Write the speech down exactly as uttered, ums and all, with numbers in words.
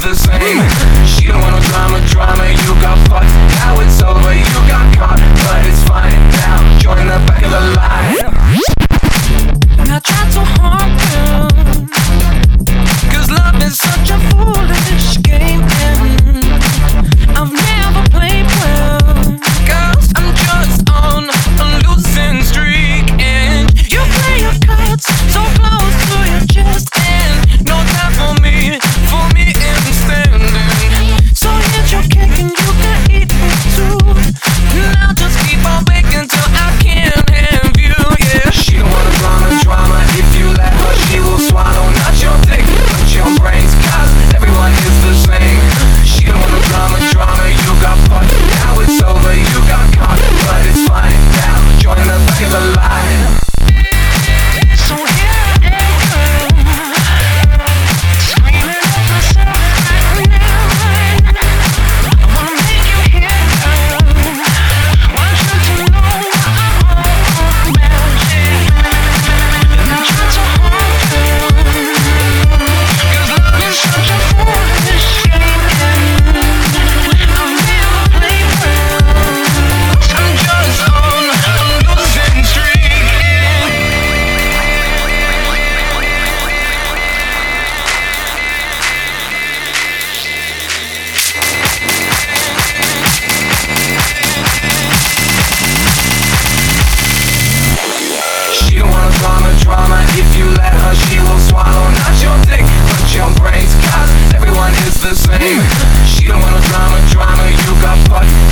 the same. She don't want no drama, drama. You got fucked, now it's over. You got caught, but it's fine now. Join the back of the line. And I tried so hard, girl, 'cause love is such a foolish game, and I've never played well, 'cause I'm just on a losing streak. And you play your cards so close to your chest, and no time for me, for me standing. So hit your cake and you can eat it too. Now just keep on baking till I can't have you, yeah. She don't want drama, drama. If you let her, she will swallow. Not your dick, but your brains, 'cause everyone is the same. She don't want drama, drama. You got fucked, now it's over. You got caught, but it's fine now. Join the back of the line. So here I am, screaming at myself right now. I wanna make you hear, want you to know I'm all about it. And I try so hard, 'cause love is such a foolish game, and I've never played well. I'm just on a losing streak. She don't want drama, drama. If you let her, she will swallow. Not your dick, but your brains, 'cause everyone is the same. She don't want drama, drama. You got fucked,